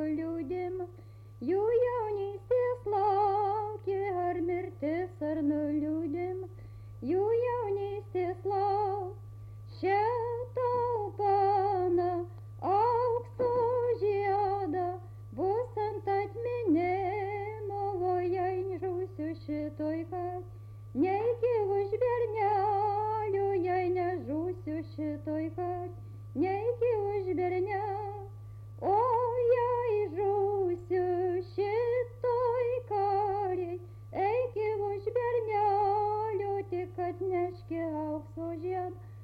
nuliūdimas, jų jaunystės laukė ar mirtis ar nuliūdimas, jų jaunystės lauk. Šitau pana aukso žiedą bus ant atminimo, o jei žūsiu šitoj kat, neiki už bernelių, jei nežūsiu šitoj kat, neiki už bernelių. O jei žūsiu šitoj kariai, eiki už bernelių, tik atneški aukso žiedą.